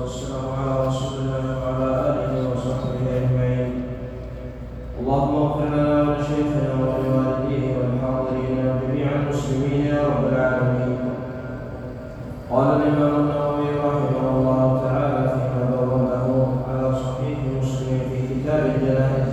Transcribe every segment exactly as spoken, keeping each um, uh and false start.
والسلام على رسول الله وعلى آله وصحبه أجمعين. اللهم اغفر لنا ولشيخنا ولوالديه والحاضرين وجميع المسلمين يا رب العالمين. قال الإمام النووي رحمه الله تعالى فيما بوابه على صحيح مسلم في كتاب الجنائز،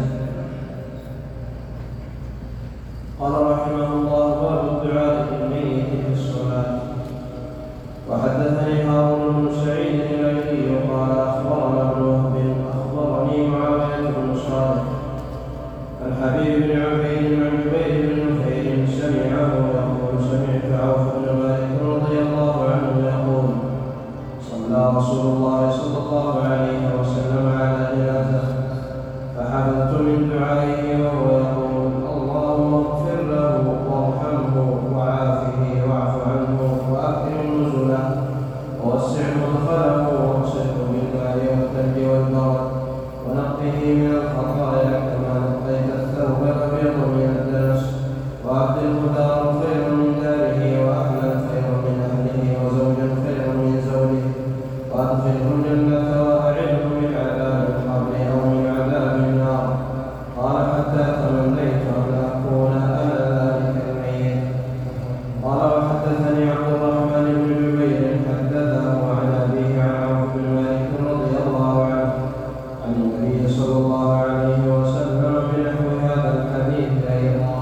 قال رحمه الله: باب الدعاء للميت في الصلاة. وحدثني هارون بن سعيد الايلي قال اخبرنا ابن وهب اخبرني معاويه بن صالح عن حبيب بن عبيد عن جبير بن نفير سمعه يقول: سمعت عوف بن مالك رضي الله عنه يقول: صلى رسول الله صلى الله عليه وسلم على جنازه فحفظت من دعائه وهو يقول: اللهم اغفر له وارحمه وعافه واعف عنه واكرم نزله ووسع مدخله واغسله بالماء والثلج والبرد ونقه من الخطايا كما نقيت الثوب الابيض من الدنس وابدله دارا خيرا من داره واهلا خيرا من اهله وزوجا خيرا من زوجه وادخله الجنه واعده من عذاب القبر او من عذاب النار. قال: حتى تمنيت ان اكون انا ذلك الميت. قال: وحدثني عبد الرحمن بن جبير حدثه عن ابيه عن عوف بن مالك رضي الله عنه عن النبي صلى الله عليه وسلم بنحو هذا الحديث ايضا.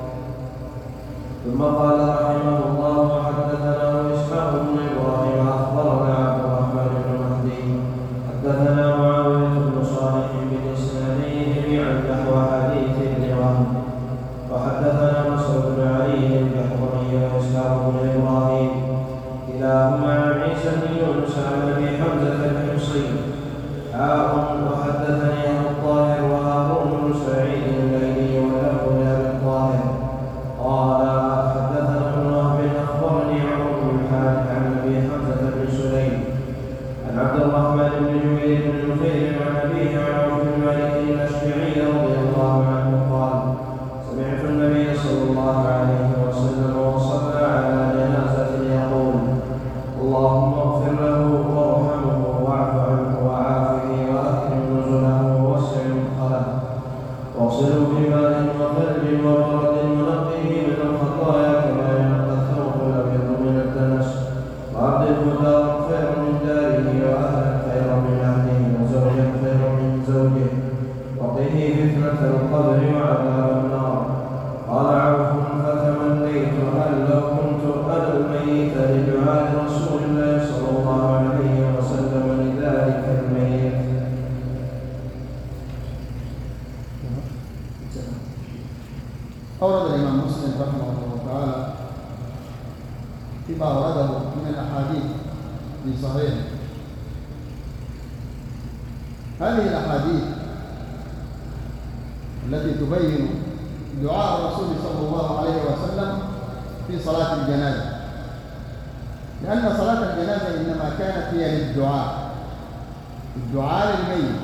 ثم قال رحمه الله: وحدثنا اسحاق بن ابراهيم اخبرنا عبد الرحمن بن مهدي حدثنا معاويه بن صالح بالاسنادين جميعا نحو حديث ابن وهب. وحدثنا نصر بن علي الجحظمي واسحاق بن ابراهيم كلاهما عن عيسى بن يونس عن ابي حمزه الحمصي. وحدثني ابو الطاهر وهارون بن سعيد الايلي وله لابي الطاهر قال: حدثنا ابن وهب اخبرني عمرو بن الحارث عن ابي حمزه بن سليم عن عبد الرحمن بن جبير بن نفير عن ابيه عن عوف بن مالك الاشجعي رضي الله عنه قال: سمعت النبي صلى الله عليه وسلم وصلى على جنازه يقول: اللهم اغفر له وارحمه واعف عنه وعافه واكرم نزله ووسع مدخله واغسله بماء وثلج وبرد ونقه من الخطايا كما ينقى الثوب الابيض من الدنس وابدله دارا خيرا من داره واهلا خيرا من اهله وزوجا خيرا من زوجه وقه فتنه القبر وعذاب النار. قال عوف: فتمنيت ان لو كنت انا الميت لدعاء رسول الله صلى الله عليه وسلم لذلك الميت. أورد الإمام مسلم رحمه الله تعالى فيما أورده من الأحاديث في صحيحه. هذه الأحاديث التي تبين دعاء الرسول صلى الله عليه وسلم في صلاة الجنازة، لأن صلاة الجنازة إنما كانت هي للدعاء، الدعاء للميت،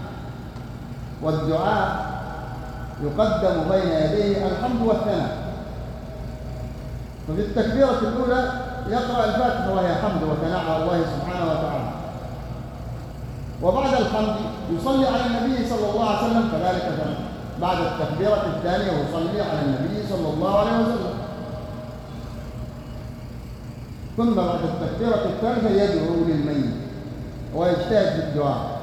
والدعاء يقدم بين يديه الحمد والثناء. ففي التكبيرة الأولى يقرأ الفاتحة وهي حمد وثناء على الله سبحانه وتعالى، وبعد الحمد يصلي على النبي صلى الله عليه وسلم كذلك بعد التكبيرة الثانية يصلي على النبي صلى الله عليه وسلم، ثم بعد التكبيرة الثالثة يدعو للميت ويجتهد في الدعاء.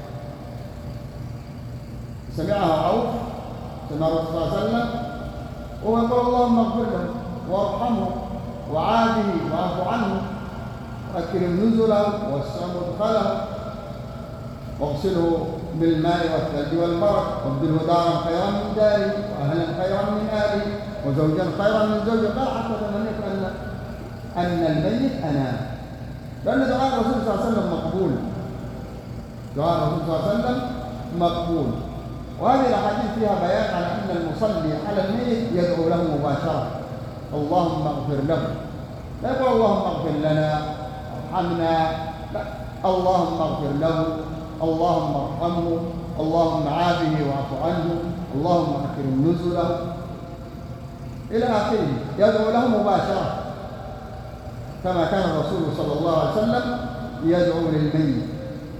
سمعه عوف، سمع الرسول صلى الله عليه وسلم وهو يقول: اللهم اغفر له وارحمه وعافه واعف عنه واكرم نزله ووسع مدخله واغسله بالماء والثلج والبرد وابدله دارا خيرا من داره واهلا خيرا من اهله وزوجا خيرا من زوجه. قال: حتى تمنيت ان ان الميت انا، لان دعاء الرسول صلى الله عليه وسلم مقبول، دعاء الرسول صلى الله عليه وسلم مقبول. وهذه الاحاديث فيها بيان على ان المصلي على الميت يدعو له مباشره: اللهم اغفر له، لا يقول اللهم اغفر لنا ارحمنا، لا، اللهم اغفر له، اللهم ارحمه، اللهم عافه واعف عنه، اللهم اكرم نزله الى اخره، يدعو له مباشره كما كان الرسول صلى الله عليه وسلم يدعو للميت.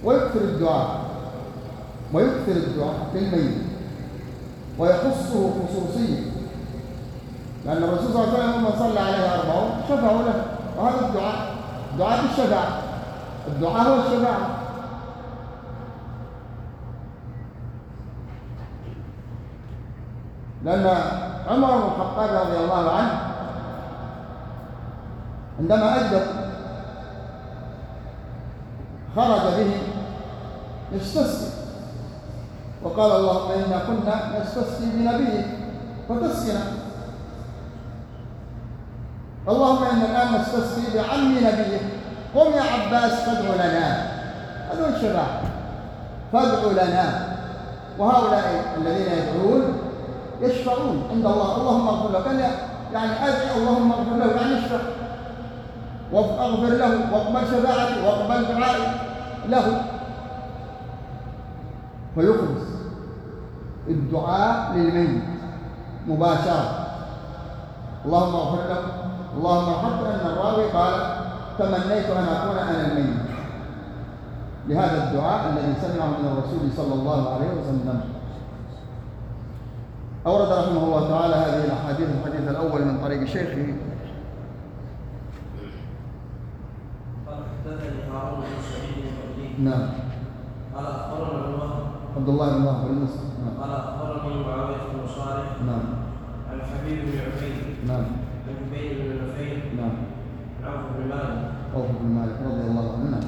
ويكثر الدعاء ويكثر الدعاء للميت ويخصه خصوصية، لأن الرسول صلى الله عليه وسلم لما صلى عليه أربعون شفعوا له، وهذا الدعاء دعاء بالشفاعة، الدعاء هو الشفاعة. لأن عمر بن الخطاب رضي الله عنه عندما أجدب خرج به يستسقي، وقال اللهم إنا كنا نستسقي بنبيك فتسقنا، اللهم إنا الآن نستسقي بعم نبيك، قم يا عباس فادع لنا. هذا الشفاعة، فادع لنا. وهؤلاء الذين يدعون يشفعون عند الله، اللهم اغفر له، كان يعني أدعي اللهم اغفر له يعني اشفع واغفر له واقبل شفاعتي واقبل دعائي له. فيخلص الدعاء للميت مباشرة، اللهم اغفر له، اللهم حتى أن الراوي قال تمنيت أن أكون أنا الميت، لهذا الدعاء الذي سمعه من الرسول صلى الله عليه وسلم. أورد رحمه الله تعالى هذه الأحاديث، الحديث الأول من طريق شيخه. قال حدثني هارون بن سعيد المكي. نعم. قال أخبرنا ابن وهب عبد الله بن وهب المصري. نعم. قال أخبرني معاوية بن صالح. نعم. عن حبيب بن عبيد. نعم. عن جبير بن نفيل. نعم. عن عوف بن مالك. عوف بن مالك رضي الله عنه.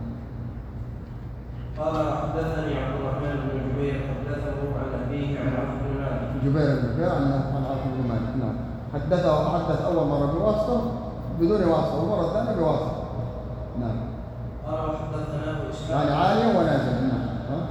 قال حدثني عبد الرحمن بن جبير حدثه عن أبيه عن عوف بن مالك. جبير بن نفيل عن عوف بن مالك. نعم. حدثه حدث أول مرة بواسطة بدون واسطة، والمرة الثانية بواسطة. نعم. قال وحدثناه إسحاق. يعني عالية ونازلة. نعم. ها؟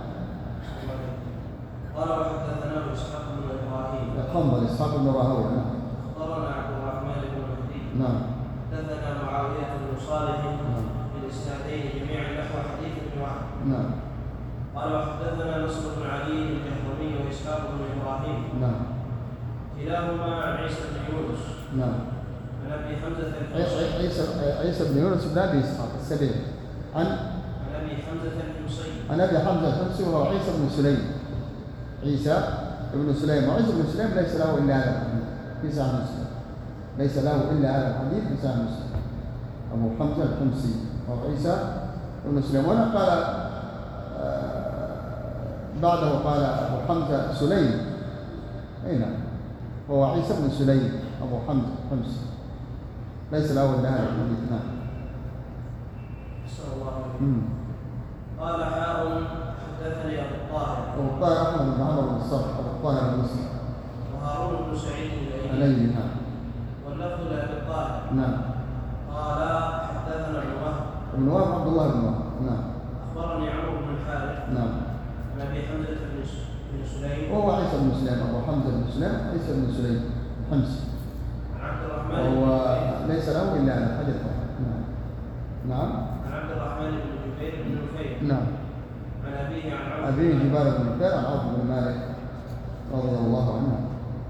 قال وحدثناه إسحاق بن إبراهيم. خنبل إسحاق بن راهويه. نعم. أخبرنا عبد الرحمن بن مهدي. نعم. حدثنا معاوية بن صالح نعم. بالإسنادين جميعا نحو حديث ابن وهب. نعم. قال وحدثنا نصر بن علي الجهضمي وإسحاق بن إبراهيم. نعم. كلاهما عن عيسى بن يونس. نعم. عن أبي حمزة عيسى عيسى عيسى بن يونس بن أبي إسحاق السبيعي. عن عن أبي حمزة الحمصي. عن أبي حمزة الحمصي وهو عيسى بن سليم. عيسى بن سليم، وعيسى بن سليم ليس له إلا هذا الحديث في صحيح مسلم، ليس له إلا هذا الحديث في صحيح مسلم. أبو حمزة الحمصي وهو عيسى بن سليم. وهنا قال آه بعده قال أبو حمزة سليم. أي نعم، هو عيسى بن سليم أبو حمزة الحمصي، ليس له إلا هذا الحديث. نعم. صلى الله عليه وسلم. قال حاء حدثني أبو الطاهر. أبو الطاهر أحمد بن عمرو بن الصرح أبو الطاهر المسلم. وهارون بن سعيد الأيلي. عليه. نعم. واللفظ لأبي الطاهر. نعم. قال حدثنا ابن وهب. ابن وهب عبد الله بن وهب. نعم. أخبرني عمرو بن الحارث. نعم. عن أبي حمزة بن سليم. وهو عيسى بن سليم أبو حمزة بن سليم عيسى بن سليم الحمصي. عن عبد الرحمن وهو بن ليس له إلا هذا الحديث. نعم. نعم. عن عبد الرحمن بن جبير بن نفيل. نعم. عن أبيه عن عوف. أبيه جبار بن نفيل عن عوف بن مالك رضي الله عنه.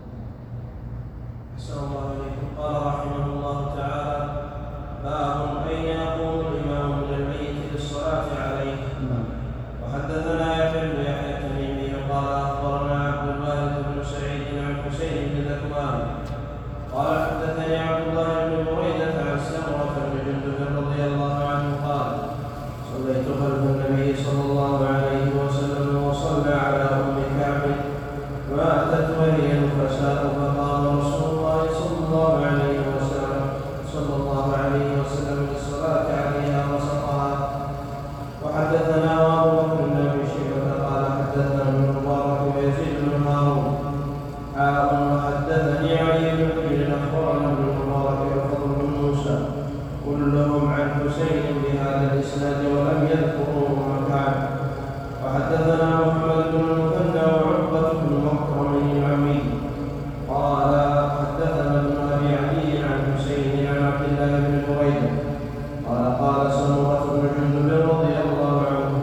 أحسن الله إليكم. قال رحمه الله تعالى: باب أين يقوم الإمام من الميت للصلاة عليه. نعم. وحدثنا يحيى بن يحيى التميمي قال أخبرنا عبد الوارث بن سعيد عن حسين بن ذكوان قال حدثني عبد الله بن بريدة عن سمرة بن جندب رضي الله عنه قال: صليت خلف النبي صلى الله عليه وسلم وصلى على أم كعب ماتت وهي نفساء، فقام رسول الله صلى الله عليه وسلم صلى الله عليه وسلم للصلاة عليها وسطها. وحدثنا أبو بكر بن أبي شيبة قال حدثنا ابن المبارك ويزيد بن هارون حاء وحدثني علي بن حجر أخبرنا ابن المبارك وفضل بن موسى كلهم عن حسين بهذا الإسناد ولم يذكروا أم كعب. وحدثنا محمد بن المثنى وعقبة بن مكرم العمي قال حدثنا ابن أبي علي عن حسين عن عبد الله بن بريدة قال قال سمرة بن جندب رضي الله عنه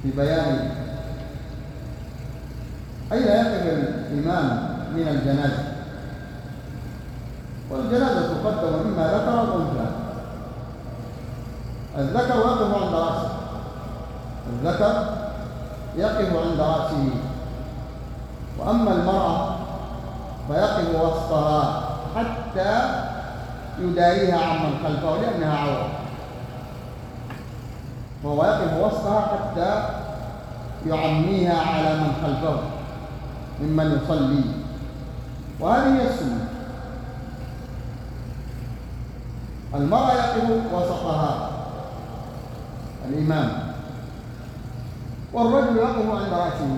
في بيان أين يقف الإمام من الجنازة. والجنازة تقدم إما ذكر أو أنثى. الذكر يقف عند رأسه، الذكر يقف عند رأسه، وأما المرأة فيقف وسطها حتى يداريها عمن خلفه لأنها عورة، وهو يقف وسطها حتى يعميها على من خلفه ممن يصلي، وهذه هي السنة. المرأة يقف وسطها الإمام، والرجل يقف عند رأسه،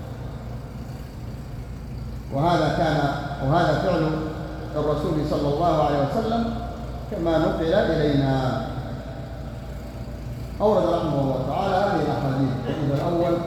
وهذا كان وهذا فعل الرسول صلى الله عليه وسلم كما نقل إلينا. أورد رحمه الله تعالى هذه الأحاديث. الأول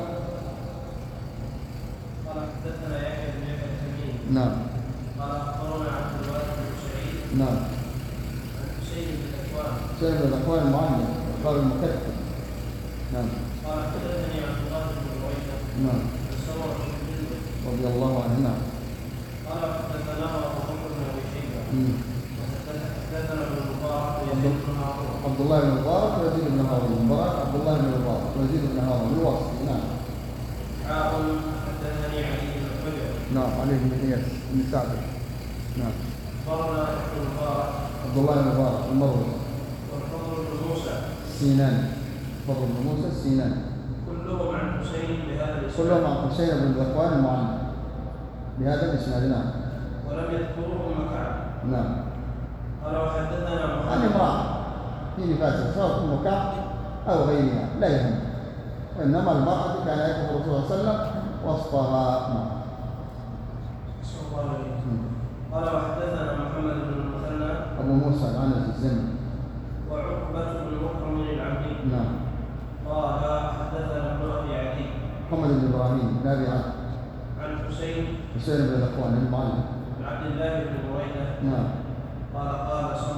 قال حدثنا يحيى بن يحيى التميمي. نعم. قال أخبرنا عبد الوارث بن سعيد. نعم. عن حسين بن ذكوان. حسين بن ذكوان المعلم قال المكتب. نعم. قال حدثني عبد الله بن بريدة. نعم. السور بن جندب رضي الله عنه. نعم. قال حدثنا أبو بكر بن أبي شيبة. حدثنا ابن المبارك ويزيد بن هارون. عبد الله بن المبارك ويزيد بن هارون. المبارك عبد الله بن المبارك ويزيد بن هارون الوصفي. نعم. حاء حدثني علي بن حجر. نعم. علي بن اياس بن سعد. نعم. أخبرنا ابن المبارك. عبد الله بن المبارك المروزي. والفضل بن موسى. السيناني. فضل بن موسى السيناني. كلهم عن حسين بهذا الاسناد. كلهم عن حسين بن ذكوان المعلم بهذا الاسناد. نعم. ولم يذكروه ام كعب. نعم. قال وحدثنا عن محمد. امرأة في نفاسه سواء ام كعب أو غيرها لا يهم، وإنما المرأة كان يقف الرسول صلى الله عليه وسلم وسطها. صلى الله عليه وسلم. قال وحدثنا محمد بن المثنى. أبو موسى العنزي الزمن. وعقبة بن مكرم العبدي. نعم. قال حدثنا ابن ابي عدي. محمد بن إبراهيم نبي عن عن حسين. حسين بن ذكوان المعلم. عن عبد الله بن بريدة. نعم. قال قال صلى